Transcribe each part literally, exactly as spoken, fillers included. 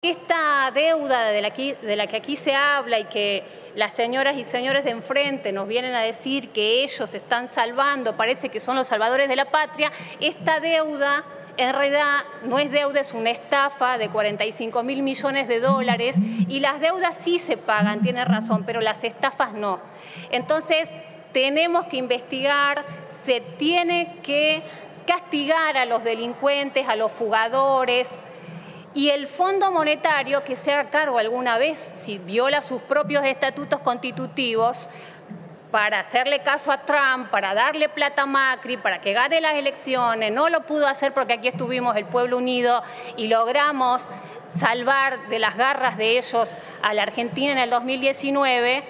Esta deuda de la, que, de la que aquí se habla y que las señoras y señores de enfrente nos vienen a decir que ellos están salvando, parece que son los salvadores de la patria, esta deuda en realidad no es deuda, es una estafa de cuarenta y cinco mil millones de dólares y las deudas sí se pagan, tiene razón, pero las estafas no. Entonces tenemos que investigar, se tiene que castigar a los delincuentes, a los fugadores. Y el Fondo Monetario, que se haga cargo alguna vez, si viola sus propios estatutos constitutivos, para hacerle caso a Trump, para darle plata a Macri, para que gane las elecciones, no lo pudo hacer porque aquí estuvimos el pueblo unido y logramos salvar de las garras de ellos a la Argentina en el dos mil diecinueve,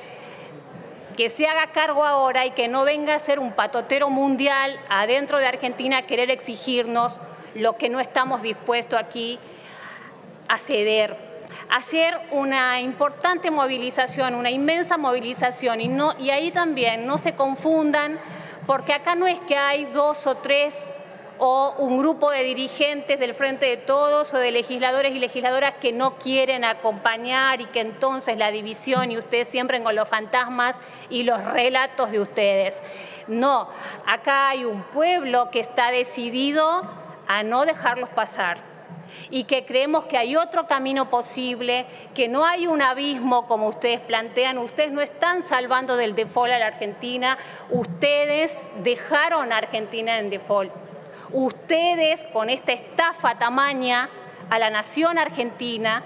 que se haga cargo ahora y que no venga a ser un patotero mundial adentro de Argentina a querer exigirnos lo que no estamos dispuestos aquí a ceder. Ayer una importante movilización, una inmensa movilización, y, no, y ahí también no se confundan, porque acá no es que hay dos o tres o un grupo de dirigentes del Frente de Todos o de legisladores y legisladoras que no quieren acompañar y que entonces la división y ustedes siempre con los fantasmas y los relatos de ustedes. No, acá hay un pueblo que está decidido a no dejarlos pasar y que creemos que hay otro camino posible, que no hay un abismo como ustedes plantean. Ustedes no están salvando del default a la Argentina, ustedes dejaron a Argentina en default. Ustedes, con esta estafa tamaña a la nación argentina,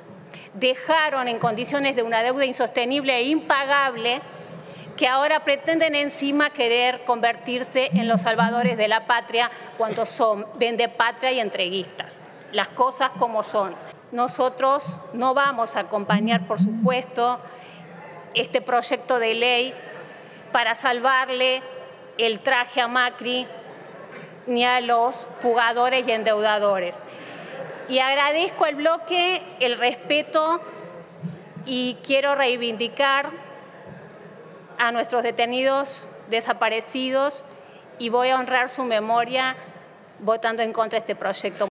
dejaron en condiciones de una deuda insostenible e impagable que ahora pretenden encima querer convertirse en los salvadores de la patria cuando son vendepatria y entreguistas. Las cosas como son. Nosotros no vamos a acompañar, por supuesto, este proyecto de ley para salvarle el traje a Macri ni a los fugadores y endeudadores. Y agradezco al bloque el respeto y quiero reivindicar a nuestros detenidos desaparecidos y voy a honrar su memoria votando en contra de este proyecto.